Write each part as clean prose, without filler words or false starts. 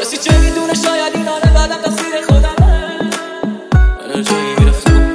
کسی چه میدونه شاید این حاله بعدم تقصیر خودمه. من هر جایی میرفتم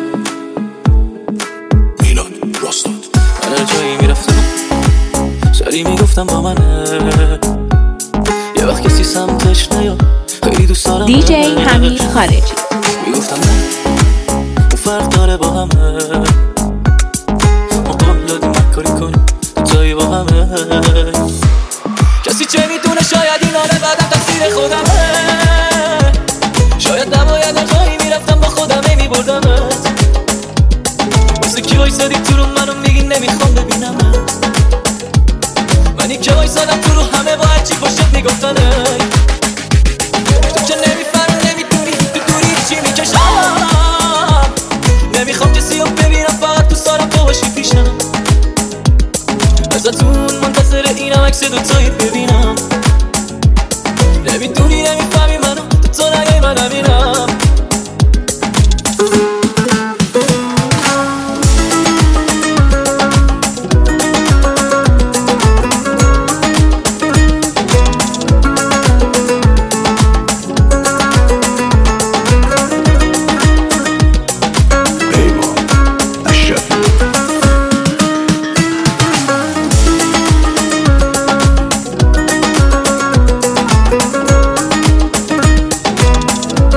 میلاد راستاد، من هر جایی میرفتم سری میگفتم با منه. یه وقت کسی سمتش نیاد خیلی دوست دارم DJ حمید خارجی میگفتم نه اون فرق داره با همه. ما قول دادیم من کاری کنیم دوتایی با همه. کسی چه میدونه شاید این حاله بعدم تقصیر خودمه. شاید نباید جایی میرفتم با خودمه میبردمت. مثل کی وایسادی تو رو منو میگی نمیخوام ببینمت. منی که وایسادم تو رو همه با هرچی پشت میگفتن ای تو که نمیفهمی نمیدونی تو دوری چی میکشم. نمیخوام کسی رو ببینم فقط تو سارم تو باشی پیشم. ازتون منتظر اینم عکس دوتایی ببینم. نمیدونی نمیفهمی منو تو نگه من نمیرم.